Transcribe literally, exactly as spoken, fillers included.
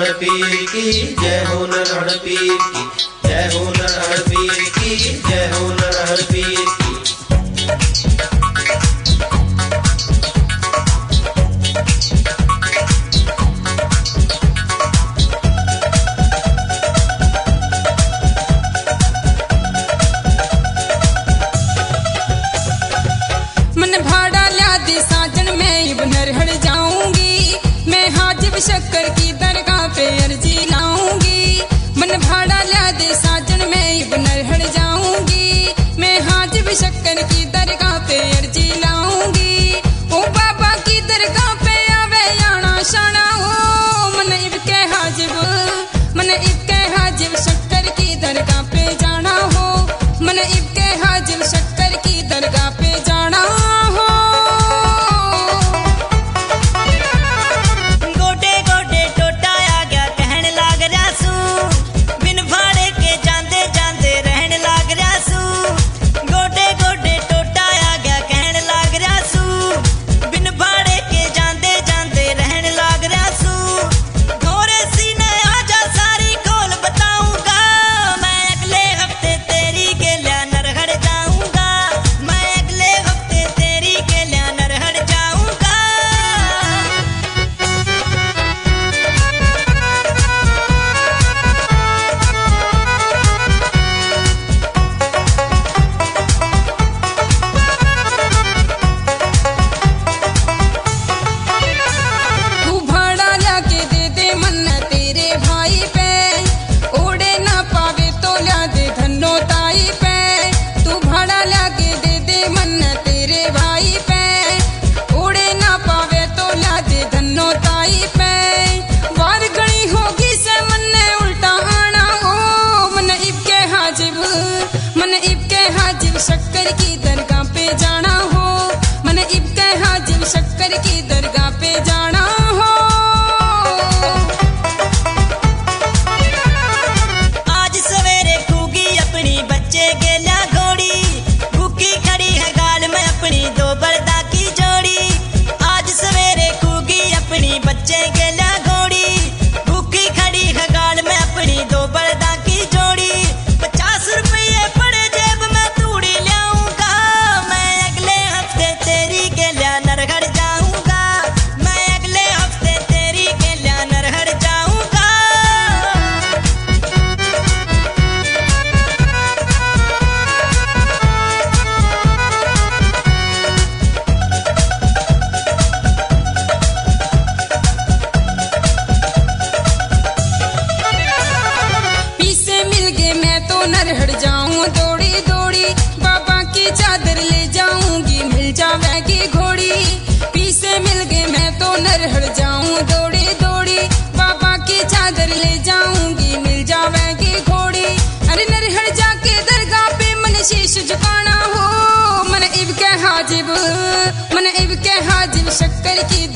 नरहर पीर की जय हो, नरहर पीर की जय हो, नरहर पीर की जय हो, नरहर पीर की। मन भाड़ा ल्या दे साजन मैं अब नरहर जाऊंगी, मैं हाजिब शक्कर की दरगाह पे अर्जी लाऊंगी। मन भाड़ा ल्या दे साजन मैं अब नरहर जाऊंगी, मैं हाजिब शक्कर की दरगाह पे अर्जी लाऊंगी। ओ बाबा की दरगाह पे आवे आना शाना हो, मन इब के हाजिब मन इब के हाजिब शक्कर की दरगाह पे जाना हो, मन इब के हाजिब शक्कर की दरगाह पे जाना हो। गोडे गोडे टोटा आ गया कहन लाग रहा सू, बिन भाड़े के जांदे जांदे रहन लाग रहा सू। गोडे गोडे टोटा आ गया कहन लाग रहा सू, बिन भाड़े के जांदे जांदे रहन लाग रहा सू। घोड़े सीने आजा सारी खोल बताऊंगा, मैं अगले हफ्ते तेरी के लिया नरहर जाऊंगा, मैं अगले हफ्ते तेरी के लिया नरहर जाऊंगा। तू भाड़ा लाके दे दे मन्ना तेरे भाई पे, ओढ़े ना पावे तो ल्या दे धन्नो ताई पे। तू भाड़ा लाके दे दे मन्ना तेरे भाई पे, ओढ़े ना पावे तो ल्या दे धन्नो ताई पे। वार गणी होगी से मन्ने उल्टा आना हो, मन इब के हाजिब मन इब के हाजिब शक्कर की दरगाह पे जाना हो, मन इब के हाजिब शक्कर की दरगाह पे जाना हो। आज सवेरे खूगी अपनी बच्चे गेल्या घोड़ी, भूखी खड़ी है गाल में अपनी दो बरदा की जोड़ी। आज सवेरे खूगी अपनी बच्चे गेल्या घोड़ी, भूखी खड़ी है गाल में अपनी दो बरदा की जोड़ी। पचास रुपये पड़े जेब में तूड़ी लाऊंगा, मैं अगले हफ्ते तेरी गेल्या नरहर जाऊंगा, मैं अगले हफ्ते तेरी गेल्या नरहर जाऊंगा। पीसे मिल गए मैं तो नरहर जाऊं दौड़ी दौड़ी, बाबा की चादर ले जाऊंगी मिल जावेगी घोड़ी। पीसे मिल गए मैं तो नरहर जाऊं दौड़ी दौड़ी, बाबा की चादर ले जाऊंगी मिल जावेगी घोड़ी। अरे नरहर जाके दरगाह पे मन शीश झुकाना हो, मन इब के हाजिब मन इब के हाजिब शक्कर की